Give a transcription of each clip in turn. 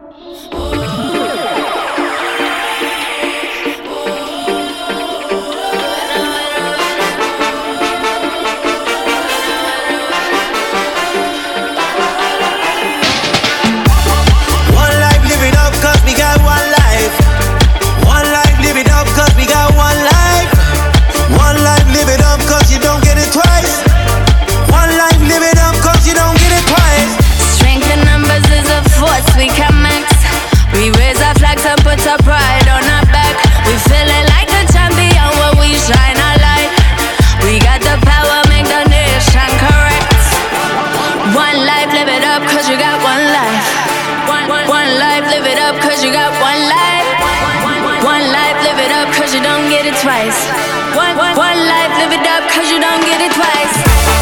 Twice. One life, live it up, cause you don't get it twice.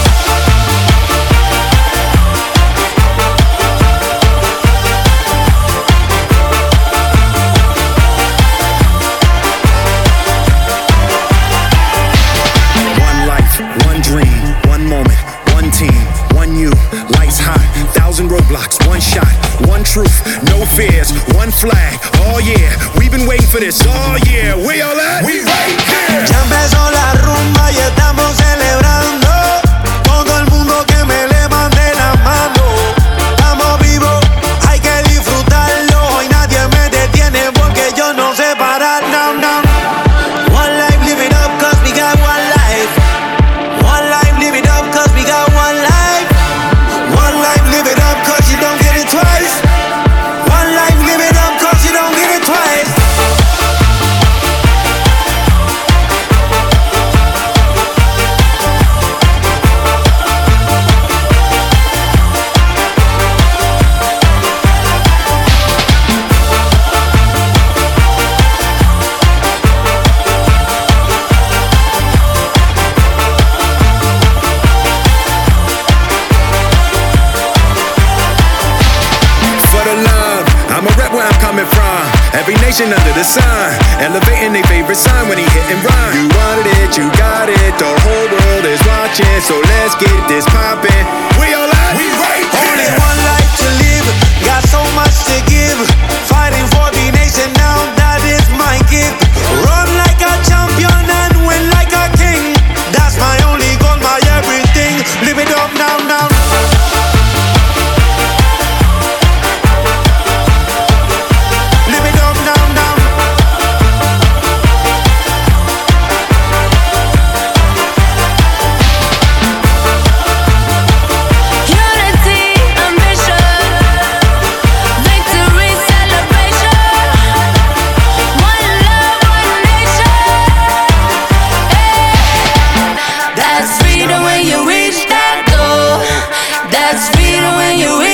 One life, one dream, one moment, one team, one you, lights high, 1,000 roadblocks, one shot, one truth, no fears, one flag, oh yeah, we've been waiting for this, oh yeah, we all at? We right here! Ya empezó la rumba y estamos celebrando, todo el mundo que me levante la mano, estamos vivos, hay que disfrutarlo, y nadie me detiene porque yo no sé parar, no, no. One life, live it up, cause we got one life. One life, live it up, cause we got one life. One life, live it up, cause you don't get it twice. One life, live it up, cause you don't get it twice. Every nation under the sun, elevating their favorite sign when he hit and rhyme. You wanted it, you got it, the whole world is watching, so let's get this poppin'. We all out, we right here. Only one life to live, got so much to give. Fighting for the nation now, that is my gift. Run like a champion and win like a king. That's my only goal, my everything. Live it up now, now. That's freedom when you reach that goal. That's freedom when you reach